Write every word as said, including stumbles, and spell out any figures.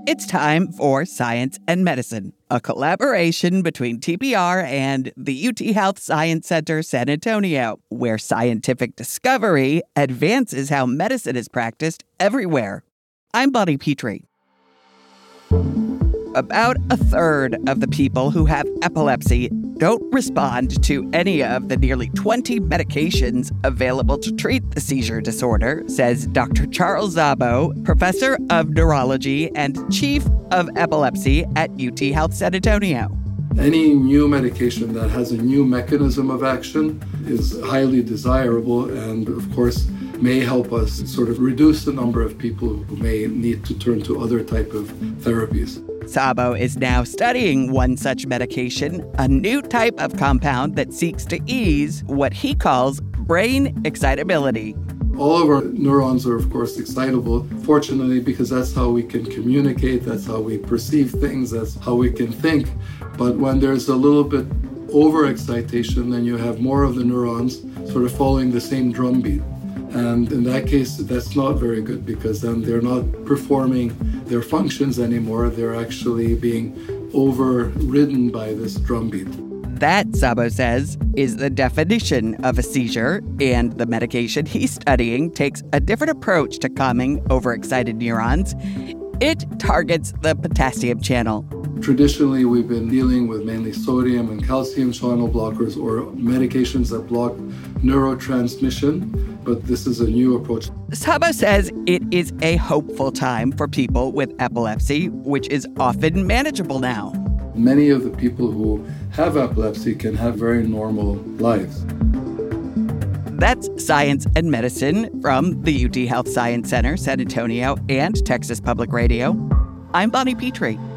It's time for Science and Medicine, a collaboration between T P R and the U T Health Science Center San Antonio, where scientific discovery advances how medicine is practiced everywhere. I'm Bonnie Petrie. About a third of the people who have epilepsy don't respond to any of the nearly twenty medications available to treat the seizure disorder, says Doctor Charles Szabo, professor of neurology and chief of epilepsy at U T Health San Antonio. Any new medication that has a new mechanism of action is highly desirable and, of course, may help us sort of reduce the number of people who may need to turn to other type of therapies. Szabo is now studying one such medication, a new type of compound that seeks to ease what he calls brain excitability. All of our neurons are, of course, excitable, fortunately, because that's how we can communicate, that's how we perceive things, that's how we can think. But when there's a little bit overexcitation, then you have more of the neurons sort of following the same drumbeat. And in that case, that's not very good because then they're not performing their functions anymore. They're actually being overridden by this drumbeat. That, Szabo says, is the definition of a seizure, and the medication he's studying takes a different approach to calming overexcited neurons. It targets the potassium channel. Traditionally, we've been dealing with mainly sodium and calcium channel blockers or medications that block neurotransmission, but this is a new approach. Szabo says it is a hopeful time for people with epilepsy, which is often manageable now. Many of the people who have epilepsy can have very normal lives. That's Science and Medicine from the U T Health Science Center, San Antonio, and Texas Public Radio. I'm Bonnie Petrie.